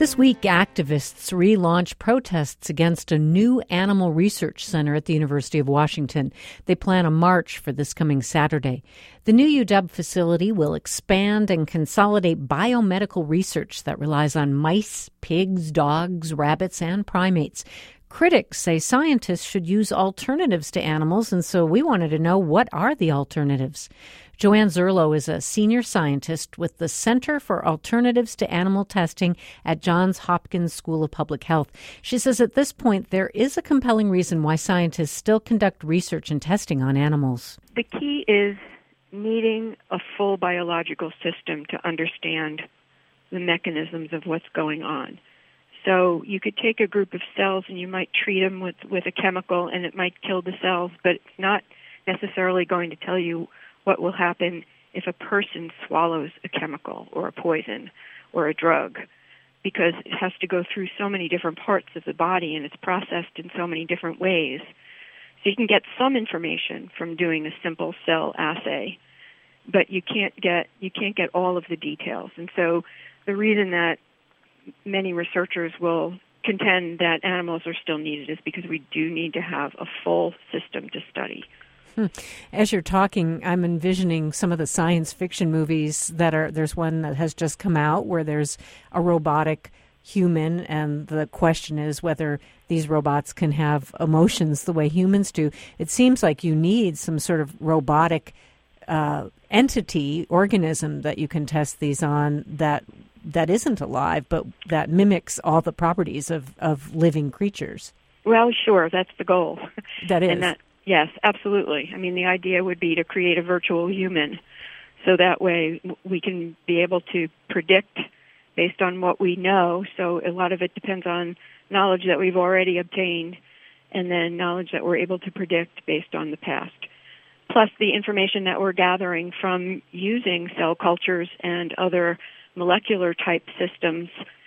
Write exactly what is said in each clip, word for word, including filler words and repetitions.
This week, activists relaunch protests against a new animal research center at the University of Washington. They plan a march for this coming Saturday. The new U W facility will expand and consolidate biomedical research that relies on mice, pigs, dogs, rabbits, and primates. Critics say scientists should use alternatives to animals, and so we wanted to know, what are the alternatives? Joanne Zerlo is a senior scientist with the Center for Alternatives to Animal Testing at Johns Hopkins School of Public Health. She says at this point there is a compelling reason why scientists still conduct research and testing on animals. The key is needing a full biological system to understand the mechanisms of what's going on. So you could take a group of cells and you might treat them with, with a chemical and it might kill the cells, but it's not necessarily going to tell you what will happen if a person swallows a chemical or a poison or a drug, because it has to go through so many different parts of the body and it's processed in so many different ways. So you can get some information from doing a simple cell assay, but you can't get you can't get all of the details. And so the reason that many researchers will contend that animals are still needed is because we do need to have a full system to study. Hmm. As you're talking, I'm envisioning some of the science fiction movies that are, there's one that has just come out where there's a robotic human, and the question is whether these robots can have emotions the way humans do. It seems like you need some sort of robotic uh, entity, organism that you can test these on that that isn't alive, but that mimics all the properties of, of living creatures. Well, sure, that's the goal. That is. And that, yes, absolutely. I mean, the idea would be to create a virtual human, so that way we can be able to predict based on what we know. So a lot of it depends on knowledge that we've already obtained, and then knowledge that we're able to predict based on the past, plus the information that we're gathering from using cell cultures and other molecular type systems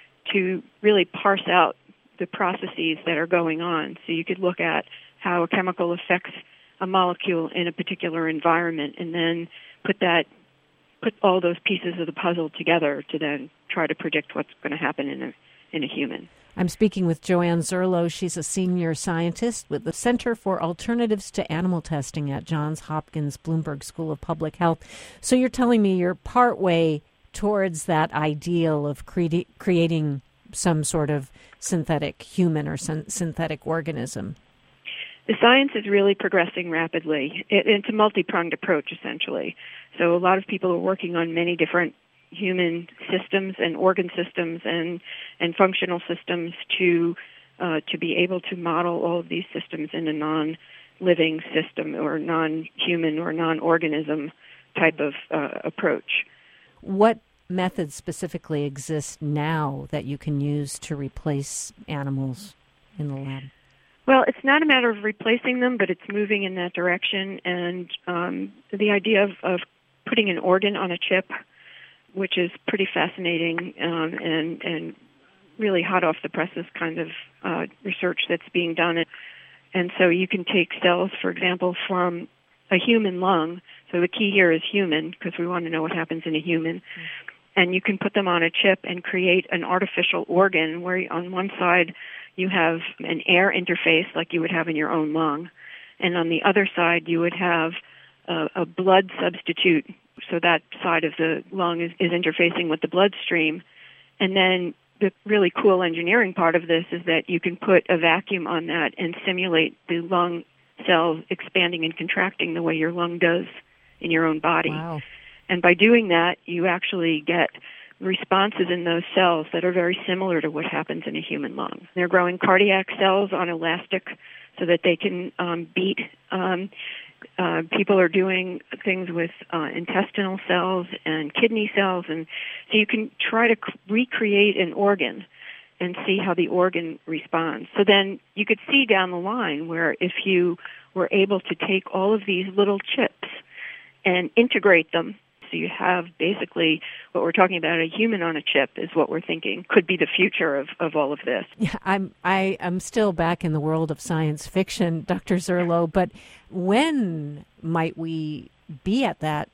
to really parse out the processes that are going on. So you could look at how a chemical affects a molecule in a particular environment and then put that put all those pieces of the puzzle together to then try to predict what's going to happen in a in a human. I'm speaking with Joanne Zerlo. She's a senior scientist with the Center for Alternatives to Animal Testing at Johns Hopkins Bloomberg School of Public Health. So you're telling me you're partway towards that ideal of cre- creating some sort of synthetic human or syn- synthetic organism. The science is really progressing rapidly. It, it's a multi-pronged approach, essentially. So a lot of people are working on many different human systems and organ systems and, and functional systems to uh, to be able to model all of these systems in a non-living system or non-human or non-organism type of uh, approach. What methods specifically exist now that you can use to replace animals in the lab? Well, it's not a matter of replacing them, but it's moving in that direction. And um, the idea of, of putting an organ on a chip, which is pretty fascinating um, and, and really hot off the presses kind of uh, research that's being done. And so you can take cells, for example, from a human lung. So the key here is human, because we want to know what happens in a human. Mm-hmm. And you can put them on a chip and create an artificial organ where on one side you have an air interface like you would have in your own lung. And on the other side you would have a, a blood substitute. So that side of the lung is, is interfacing with the bloodstream. And then the really cool engineering part of this is that you can put a vacuum on that and simulate the lung cells expanding and contracting the way your lung does in your own body. Wow. And by doing that, you actually get responses in those cells that are very similar to what happens in a human lung. They're growing cardiac cells on elastic so that they can um, beat. Um, uh, people are doing things with uh, intestinal cells and kidney cells, and so you can try to c- recreate an organ and see how the organ responds. So then you could see down the line where if you were able to take all of these little chips and integrate them, so you have basically what we're talking about, a human on a chip is what we're thinking could be the future of, of all of this. Yeah, I'm I am still back in the world of science fiction, Doctor Zerlo, but when might we be at that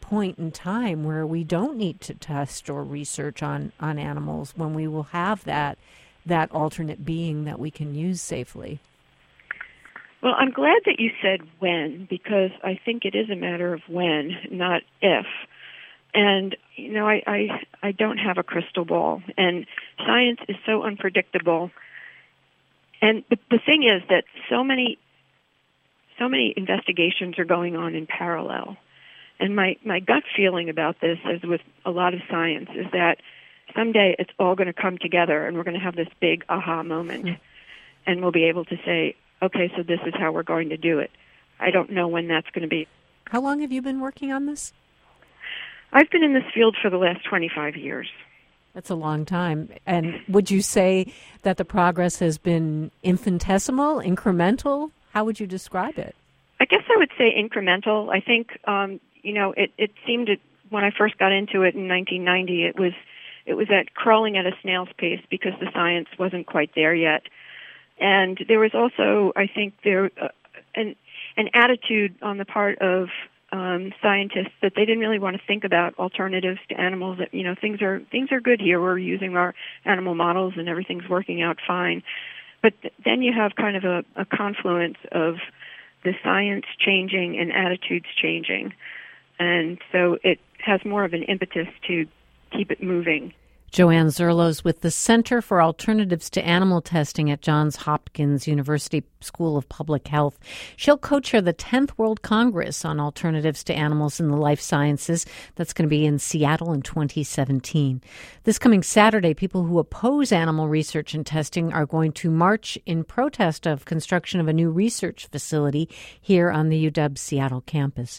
point in time where we don't need to test or research on, on animals, when we will have that that alternate being that we can use safely? Well, I'm glad that you said when, because I think it is a matter of when, not if. And, you know, I, I, I don't have a crystal ball, and science is so unpredictable. And the, the thing is that so many so many investigations are going on in parallel. And my, my gut feeling about this, as with a lot of science, is that someday it's all going to come together and we're going to have this big aha moment. Mm-hmm. And we'll be able to say, okay, so this is how we're going to do it. I don't know when that's going to be. How long have you been working on this? I've been in this field for the last twenty-five years. That's a long time. And would you say that the progress has been infinitesimal, incremental? How would you describe it? I guess I would say incremental. I think, um, you know, it, it seemed that when I first got into it in nineteen ninety, it was it was at crawling at a snail's pace because the science wasn't quite there yet. And there was also, I think, there uh, an an attitude on the part of um, scientists that they didn't really want to think about alternatives to animals. That, you know, things are things are good here. We're using our animal models and everything's working out fine. But th- then you have kind of a, a confluence of the science changing and attitudes changing. And so it has more of an impetus to keep it moving. Joanne Zerlos with the Center for Alternatives to Animal Testing at Johns Hopkins University School of Public Health. She'll co-chair the tenth World Congress on Alternatives to Animals in the Life Sciences. That's going to be in Seattle in twenty seventeen. This coming Saturday, people who oppose animal research and testing are going to march in protest of construction of a new research facility here on the U W Seattle campus.